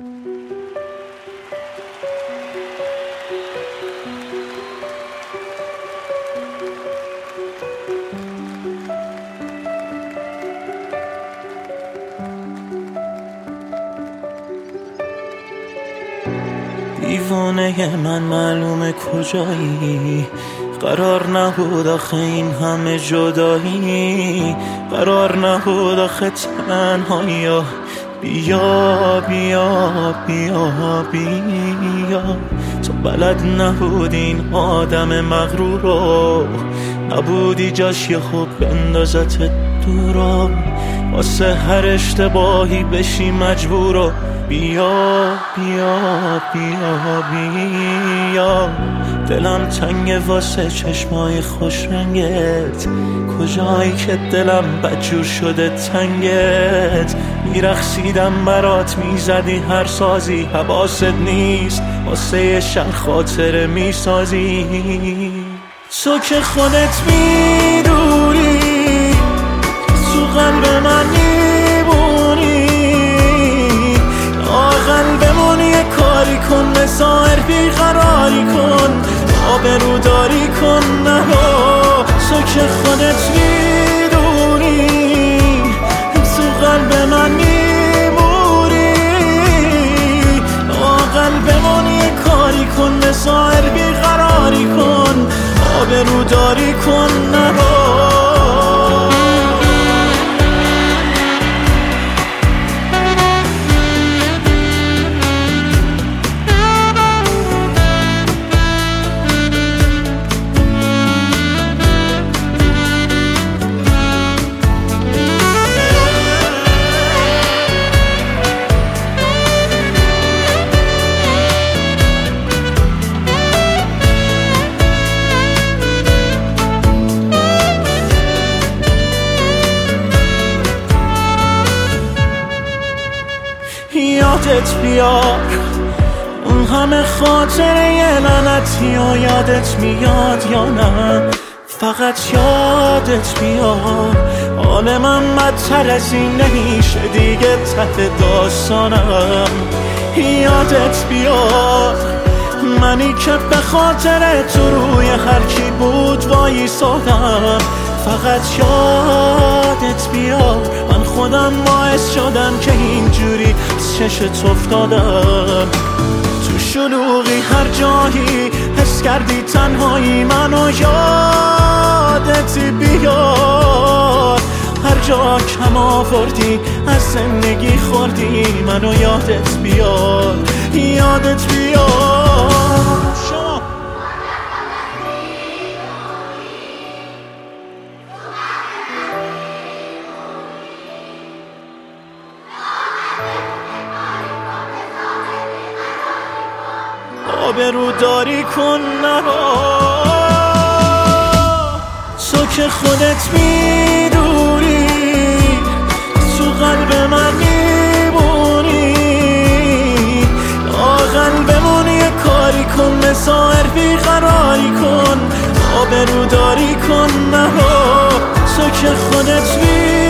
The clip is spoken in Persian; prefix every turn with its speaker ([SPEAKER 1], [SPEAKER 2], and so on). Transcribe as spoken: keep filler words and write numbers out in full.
[SPEAKER 1] دیوانه من معلومه کجایی، قرار نبود آخه این همه جدایی، قرار نبود آخه تنهایی. بیا بیا بیا بیا، تو بلد نبودی این آدم مغرور رو، نبودی جاش یه خوب بندازت دورا، واسه هر اشتباهی بشی مجبورو. بیا بیا بیا بیا، دلم تنگه واسه چشمای خوش رنگت، کجایی که دلم بدجور شده تنگت. میرقصیدم برات، میزدی هر سازی، حواست نیست واسه یه شب خاطره میسازی. تو که خودت میدونی تو قلب من میمونی، آقل بمون یه کاری کن، مسائر بیقراری کن، آبرو داری کن نرو. تو که خودت میدونی تو قلب من میمونی، آقل بمون یه کاری کن، مسائر بیقراری کن، آبرو داری کن نرو. یادت بیار اون همه خاطره یه لعنتی و یادت میاد یا نه، فقط یادت بیار حال من بدتر از این نمیشه دیگه ته داستانم. یادت بیار منی که به خاطر تو روی هرکی بود وایسادم، فقط یادت بیار من خودم باعث شدم که اینجوری از چشت افتادم. تو شلوغی هر جایی حس کردی تنهایی، منو یادت بیار هر جا کم آوردی از زندگی خوردی، منو یادت بیار یادت بیار. آبرو داری کن نرو. تو که خودت میدونی تو قلب من میمونی، آقل بمون یه کاری کن، مسائر بیقراری کن، آبرو داری کن نرو. تو که خودت میدونی